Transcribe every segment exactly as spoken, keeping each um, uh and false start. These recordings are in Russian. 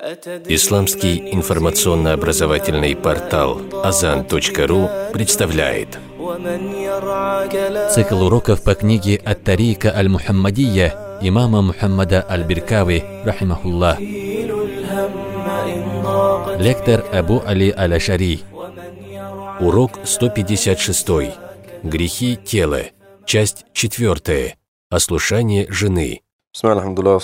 Исламский информационно-образовательный портал азан точка ру представляет цикл уроков по книге «Ат-Тарика аль-Мухаммадия» имама Мухаммада аль-Биркави, рахимахуллах. Лектор Абу Али аль-Ашари. Урок сто пятьдесят шесть. Грехи тела. Часть четвертая. Ослушание жены. Продолжаем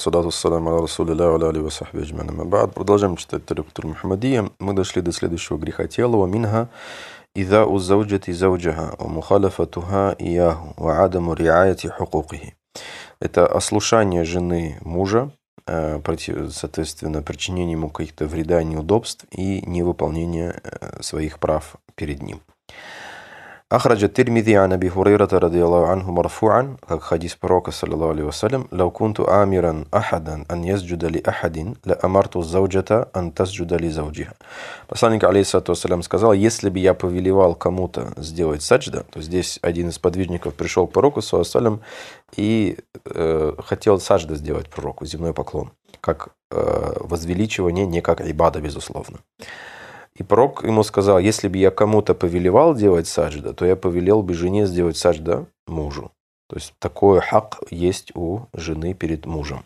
читать Тарикатуль Мухаммадия. Мы дошли до следующего греха тела. ومنها إذاء الزوجة زوجها ومخالفتها إياه وعدم رعاية حقوقه. Это ослушание жены мужа, соответственно, причинение ему каких-то вреда, неудобств и невыполнение своих прав перед ним. أخرج الترمذي عن أبي هريرة رضي الله عنه مرفوعا как хадис пророка саллаллаху алейхи вассалям لو كنت آمرا أحدا أن يسجد لأحد لأمرت الزوجة أن تسجد لزوجها. Посланник алейхиссалату вассалям сказал: если бы я повелевал кому-то сделать саджда, то здесь один из подвижников пришел к пророку саллаллаху алейхи вассалям и э, хотел саджда сделать пророку, земной поклон, как э, возвеличивание, не как ибада, безусловно. И пророк ему сказал: если бы я кому-то повелевал делать саджда, то я повелел бы жене сделать саджда мужу. То есть такой хак есть у жены перед мужем.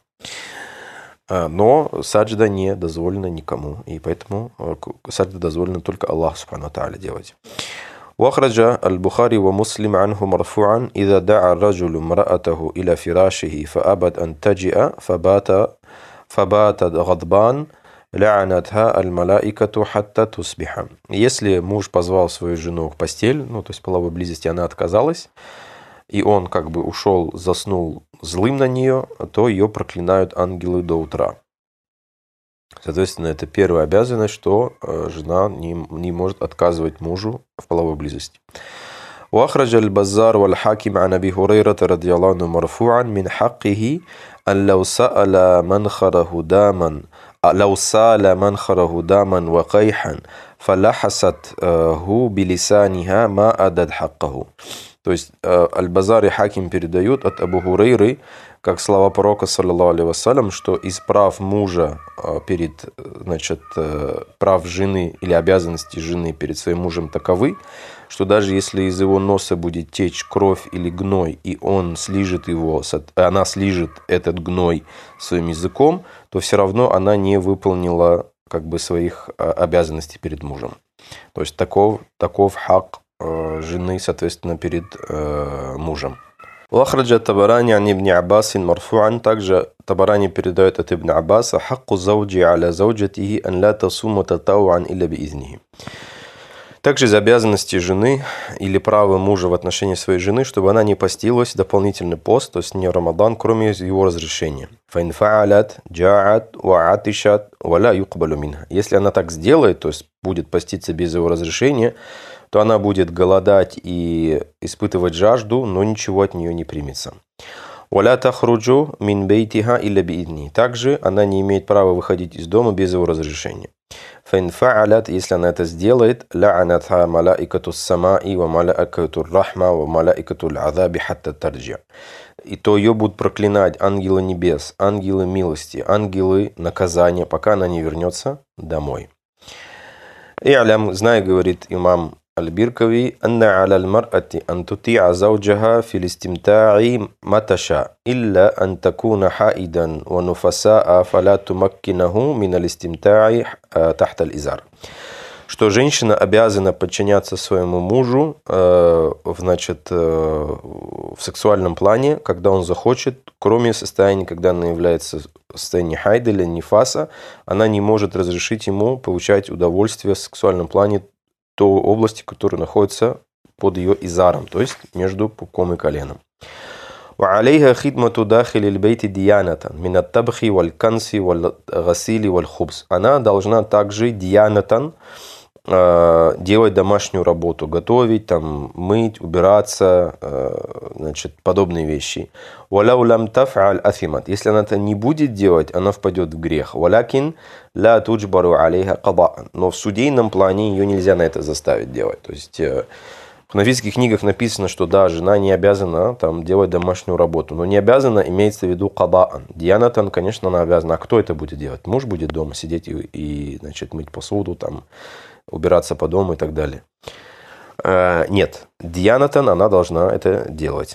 Но саджда не дозволено никому, и поэтому саджда дозволено только Аллаху субхану ва тааля делать. وأخرج البخاري ومسلم عنه مرفوعا إذا دعا الرجل امرأته إلى فراشه فأبت أن تجيء فبات فبات غضبان لعنتها الملائكة حتى تصبح. Если муж позвал свою жену к постели, ну то есть половой близости, она отказалась, и он как бы ушел, заснул злым на нее, то ее проклинают ангелы до утра. Соответственно, это первая обязанность, что жена не, не может отказывать мужу в половой близости. وأخرج البزار والحاكم عن أبي هريرة رضي الله عنه مرفوعا من حقه أن لو سأل منخره داما لو سال منخره داما وقيحا فلحست-هу بلسانها ما أدت حقه. То есть Аль-Базар и Хаким передают от Абу Хурейры, как слова пророка саллаллаху алейхи вассалям, что из прав мужа перед, значит, прав жены или обязанностей жены перед своим мужем таковы, что даже если из его носа будет течь кровь или гной, и он слижет его, она слижет этот гной своим языком, то все равно она не выполнила как бы своих обязанностей перед мужем. То есть таков, таков хак жены, соответственно, перед э, мужем. وأخرج الطبراني عن ابن عباس مرفوعا. Также Табарани передает от Ибн Аббаса: حق الزوج على زوجته أن لا تصوم تطوعا إلا بإذنه. Также из обязанностей жены или права мужа в отношении своей жены, чтобы она не постилась дополнительный пост, то есть не Рамадан, кроме его разрешения. فإن فعلت جاعت وعطشت ولا يقبل منها. Если она так сделает, то есть будет поститься без его разрешения, то она будет голодать и испытывать жажду, но ничего от нее не примется. ولا تخرج من بيتها إلا بإذنه. Также она не имеет права выходить из дома без его разрешения. فإن فعلت, если она это сделает, لعنتها ملائكة السماء وملائكة الرحمة وملائكة العذاب حتى ترجع. И то ее будут проклинать ангелы небес, ангелы милости, ангелы наказания, пока она не вернется домой. «И'лям, знай, — говорит имам Аль-Биркави, — анна аля аль-мар'ати ан тути'a завджаха фил истимта'i маташа, илля ан такуна хаидан ва нуфаса'a фаля тумаккинаху мин аль-истимта'i тахта аль-изар». Что женщина обязана подчиняться своему мужу, э, значит, э, в сексуальном плане, когда он захочет, кроме состояния, когда она является в состоянии хайда или нифаса, она не может разрешить ему получать удовольствие в сексуальном плане той области, которая находится под ее изаром, то есть между пупком и коленом. وعليها خدمة داخل البيت ديانة من الطبخ والكنس والغسيل والخبز. Она должна также диянатан делать домашнюю работу, готовить, там, мыть, убираться, значит, подобные вещи. وَلَوْ لَمْ تَفْعَلْ أَثِمَتْ. Если она это не будет делать, она впадет в грех. وَلَكِنْ لَا تُجْبَرُ عَلَيْهَا قَضَاءً. Но в судейном плане ее нельзя на это заставить делать. То есть В ханафитских книгах написано, что да, жена не обязана там делать домашнюю работу, но не обязана, имеется в виду кадаан. Дианатан, конечно, она обязана. А кто это будет делать? Муж будет дома сидеть и, и значит, мыть посуду, там, убираться по дому и так далее. А, нет, дианатан, она должна это делать.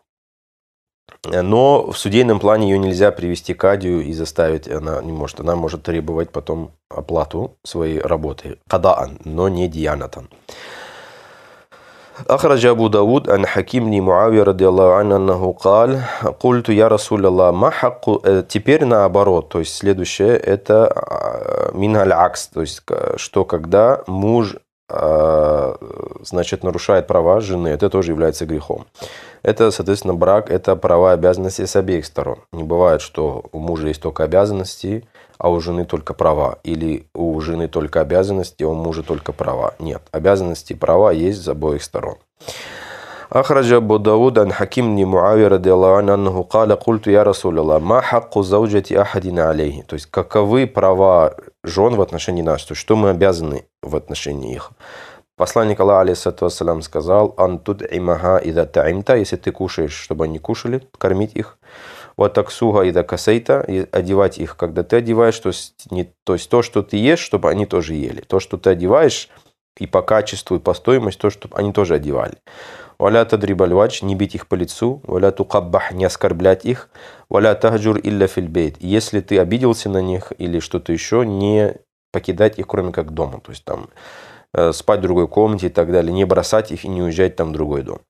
Но в судейном плане ее нельзя привести к адию и заставить, она не может. Она может требовать потом оплату своей работы. Кадаан, но не дианатан. أخرج أبو داود عن حكيم بن معاوية رضي الله عنه أنه قال قلت يا رسول الله ما حق. Теперь наоборот, то есть следующее это миналь акс, то есть что когда муж значит нарушает права жены, это тоже является грехом. Это, соответственно, брак, это права и обязанности с обеих сторон. Не бывает, что у мужа есть только обязанности, а у жены только права. Или у жены только обязанности, а у мужа только права. Нет, обязанности и права есть с обоих сторон. أخرج أبو داود عن حكيم بن معاوية رضي الله عنه أنه قال قلت يا رسول الله ما حق زوجة أحد عليه. То есть, каковы права жен в отношении нас, то есть, что мы обязаны в отношении их. Посланник Аллаха, алейхиссалату вассалям, сказал: «Ан туд'имаха ида та'имта», если ты кушаешь, чтобы они кушали, кормить их. «Ва таксуха ида касейта», одевать их, когда ты одеваешь, то есть, не, то есть то, что ты ешь, чтобы они тоже ели. То, что ты одеваешь, и по качеству, и по стоимости, то, чтобы они тоже одевали. «Валя тадрибаль вадж», не бить их по лицу. «Валя тукаббах», не оскорблять их. «Валя тахджур илля фил бейт», если ты обиделся на них или что-то еще, не покидать их, кроме как дома. То есть там спать в другой комнате и так далее, не бросать их и не уезжать там в другой дом.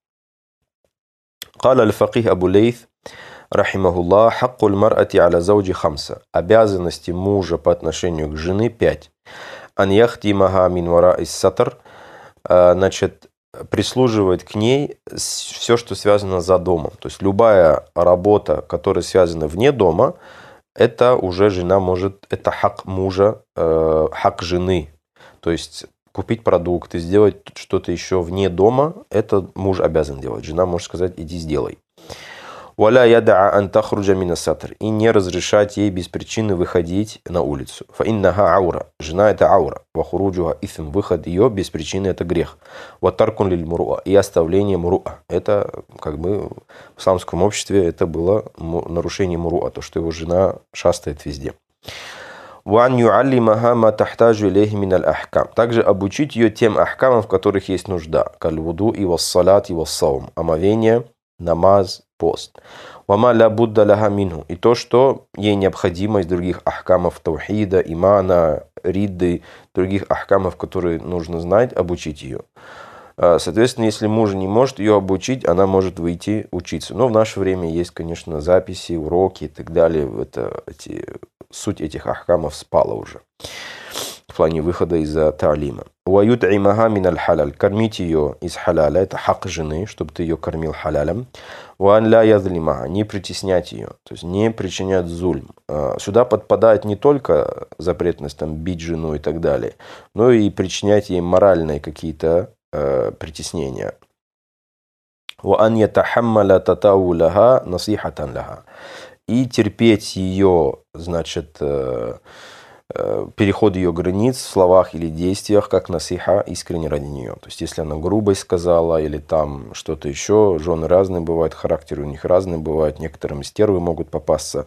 قال الفقيه أبو ليث رحمه الله حق المرأة على زوج خمسة. Обязанности мужа по отношению к жене пять. أن يختمها من وراء الستر. Значит, прислуживать к ней все, что связано за домом. То есть любая работа, которая связана вне дома, это уже жена может, это хак мужа, э, хак жены. То есть купить продукты, сделать что-то еще вне дома, это муж обязан делать. Жена может сказать: иди сделай. «Валя яда'a ан тахруджа мина сатр», и не разрешать ей без причины выходить на улицу. «Фа иннаха аура», жена это аура. «Ва хуруджуха исм», выход ее без причины это грех. «Ва таркун лиль муруа», и оставление муруа. Это как бы в исламском обществе это было нарушение муруа, то, что его жена шастает везде. «Ван ю'аллимаха ма тахтаджу илейхи миналь ахкам», также обучить ее тем ахкамам, в которых есть нужда. «Каль вуду и вассалат и вассаум», омовение, намаз, пост. «Вама ля будда ляха минху», и то, что ей необходимо из других ахкамов таухида, имана, ридды, других ахкамов, которые нужно знать, обучить ее. Соответственно, если муж не может ее обучить, она может выйти учиться. Но в наше время есть, конечно, записи, уроки и так далее. Это, эти, суть этих ахкамов спала уже в плане выхода из-за та'лима. «Уают имаха миналь халяль», кормить ее из халяля, это хак жены, чтобы ты ее кормил халялем. «Уан ля язлимаха», не притеснять ее, то есть не причинять зульм. Сюда подпадает не только запретность там, бить жену и так далее, но и причинять ей моральные какие-то э, притеснения. «Уан ятахаммаля татауляха насихатан ляха», и терпеть ее, значит, э, переход ее границ в словах или действиях, как насиха, искренне ради нее. То есть, если она грубость сказала или там что-то еще, жены разные бывают, характеры у них разные бывают, некоторым стервы могут попасться.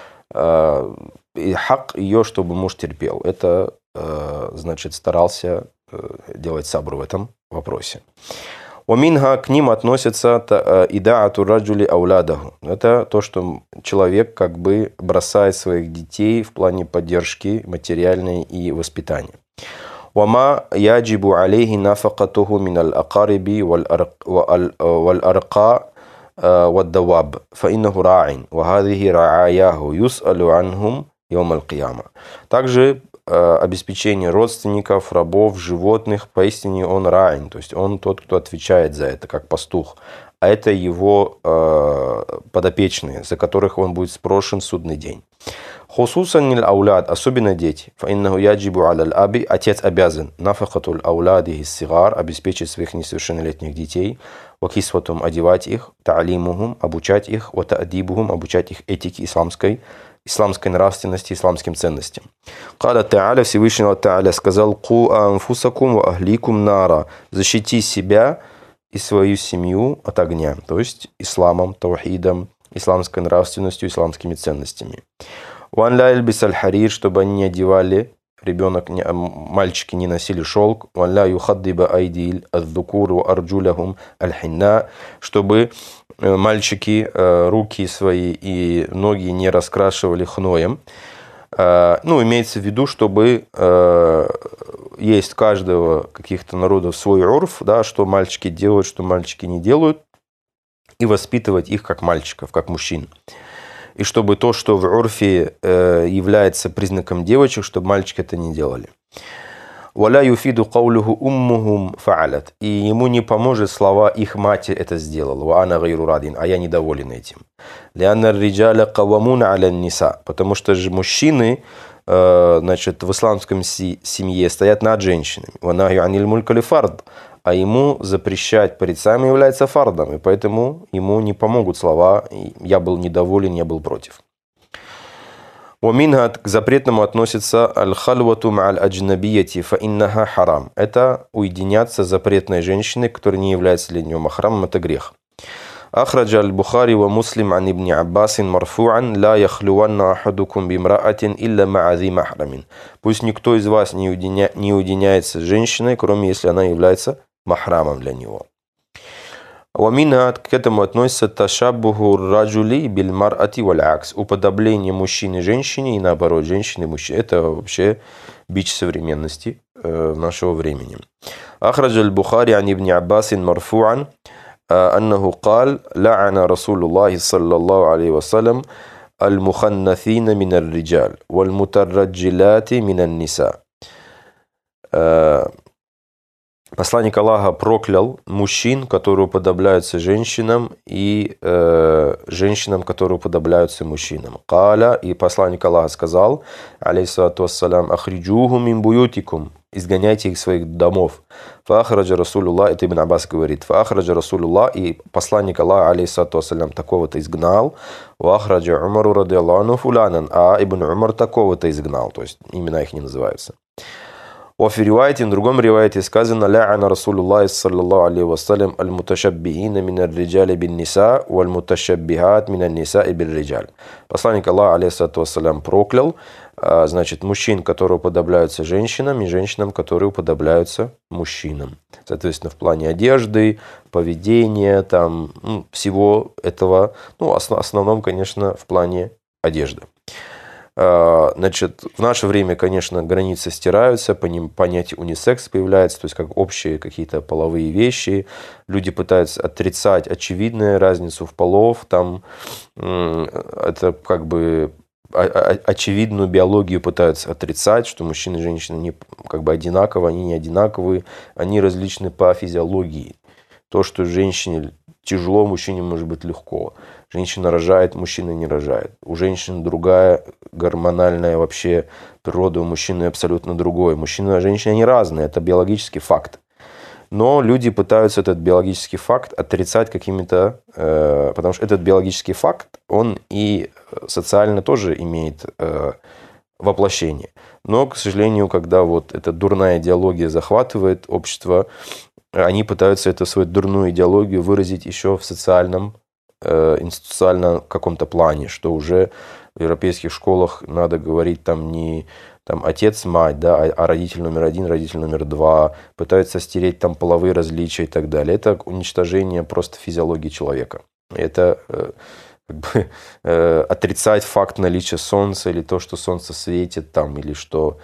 И хак ее, чтобы муж терпел. Это, значит, старался делать сабру в этом вопросе. «Ваминха», к ним относится идаату раджули аулядаху. Это то, что человек как бы бросает своих детей в плане поддержки материальной и воспитания. «Вама яджибу алейхи нафакатуху миналь акариби валь арка валь даваб, фаиннаху ра'ин, вахадихи ра'аяху юс'алю анхум йомаль кияма». Также обеспечение родственников, рабов, животных, поистине он ра'ин, то есть он тот, кто отвечает за это, как пастух. А это его э, подопечные, за которых он будет спрошен в судный день. «Хусусан ниль ауляд», особенно дети. «Фаиннаху яджибу аляль аби», отец обязан нафакатуль ауладихи сигар, обеспечить своих несовершеннолетних детей, вакисватум, одевать их, та'алимухум, обучать их, вата'дибухум, обучать их этике исламской, исламской нравственности, исламским ценностям. «Каля та'аля», Всевышний Та'аля сказал: «Ку анфусакум ва ахликум нара», защити себя и свою семью от огня, то есть исламом, таухидом, исламской нравственностью, исламскими ценностями. «Ван ля ильбис аль-харир», чтобы они не одевали, ребенок, не, мальчики не носили шелк. «Ван ля юхаддиба айдиль ад-дукуру арджулахум аль-хинна», чтобы мальчики руки свои и ноги не раскрашивали хноем. Ну, имеется в виду, чтобы есть каждого каких-то народов свой урф, да, что мальчики делают, что мальчики не делают, и воспитывать их как мальчиков, как мужчин. И чтобы то, что в урфе является признаком девочек, чтобы мальчики это не делали. «Валя юфиду каулюху уммухум фаалят». И ему не поможет слова «их матерь это сделала». «Ва ана гайру радин», а я недоволен этим. «Лианна риджаля кавамуна аля ниса», потому что же мужчины, значит, в исламском семье стоят над женщинами. «Ва нахью аниль мулькали фард», а ему запрещать порицаемым является фардом, и поэтому ему не помогут слова «я был недоволен, я был против». «Ваминха» к запретному относится «аль-хальвату ма'аль аджнабияти фа иннаха харам». Это уединяться с запретной женщиной, которая не является для нее махрамом, это грех. «Ахраджа аль-Бухари ва Муслим ан ибн Аббасин марфу'ан ла яхлюванна ахадукум бимраатин илля ма'ази махрамин». Пусть никто из вас не, уединя... не уединяется с женщиной, кроме если она является махрамом для него. «Ваминха» к этому относится «ташаббуху раджули бильмарати валь-акс», уподобление мужчины женщине и наоборот, женщины мужчине. Это вообще бич современности э, нашего времени. «Ахраджа аль-Бухари ан ибн Аббасин марфу'ан аннаху кал ла'ана Расулуллахи саллаллаху алейхи вассалям аль-муханнафина мин аль-риджаль валь-мутарраджилати мин аль-ниса». Посланник Аллаха проклял мужчин, которые уподобляются женщинам, и э, женщинам, которые уподобляются мужчинам. Каля, и посланник Аллаха сказал, алейхиссалату вассалям, ахриджуху мин буютикум, изгоняйте их из своих домов. Фахраджа Расулуллах, это Ибн Аббас говорит, фахраджа Расулуллах, и посланник Аллаха, алейхиссалату вассалям, такого-то изгнал. Вахраджа Умару радиаллаху анху фуланан, а Ибн Умар такого-то изгнал, то есть имена их не называются. В ривайте, в другом ривайте сказано «Ля'ана Расулуллах саллаллаху алейхи вассалям аль-муташаббиина мин аль-риджали бин-ниса валь-муташаббихат мин аль-ниса бил-риджаль». Посланник Аллаха алейхиссалату вассалям проклял, значит, мужчин, которые уподобляются женщинам, и женщинам, которые уподобляются мужчинам. Соответственно, в плане одежды, поведения, там, ну, всего этого, ну, в основном, конечно, в плане одежды. Значит, в наше время, конечно, границы стираются, по ним понятие унисекс появляется, то есть как общие какие-то половые вещи. Люди пытаются отрицать очевидную разницу в полов, там это как бы очевидную биологию пытаются отрицать, что мужчины и женщины не как бы одинаковы, они не одинаковые, они различны по физиологии. То, что женщине тяжело, мужчине может быть легко. Женщина рожает, мужчина не рожает. У женщин другая гормональная вообще природа, у мужчины абсолютно другое. Мужчина и женщина не разные, это биологический факт. Но люди пытаются этот биологический факт отрицать какими-то... Э, потому что этот биологический факт, он и социально тоже имеет э, воплощение. Но, к сожалению, когда вот эта дурная идеология захватывает общество, они пытаются эту свою дурную идеологию выразить еще в социальном, э, институциональном каком-то плане, что уже в европейских школах надо говорить там не там, отец, мать, да, а, а родитель номер один, родитель номер два, пытаются стереть там половые различия и так далее. Это уничтожение просто физиологии человека. Это э, как бы, э, отрицать факт наличия солнца или то, что солнце светит там, или что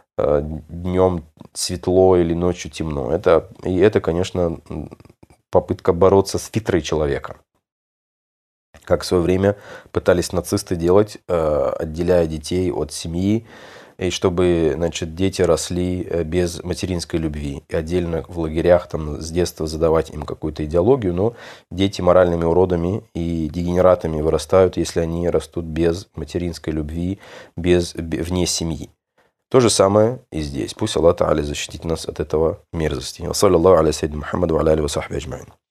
днем светло или ночью темно. Это, и это, конечно, попытка бороться с фитрой человека. Как в свое время пытались нацисты делать, отделяя детей от семьи, и чтобы, значит, дети росли без материнской любви. И отдельно в лагерях там, с детства задавать им какую-то идеологию, но дети моральными уродами и дегенератами вырастают, если они растут без материнской любви, без, вне семьи. То же самое и здесь. Пусть Аллах Та'аля защитит нас от этого мерзости. Ва саллаллаху аля саййидина Мухаммад ва аля алихи ва сахбихи аджмаин.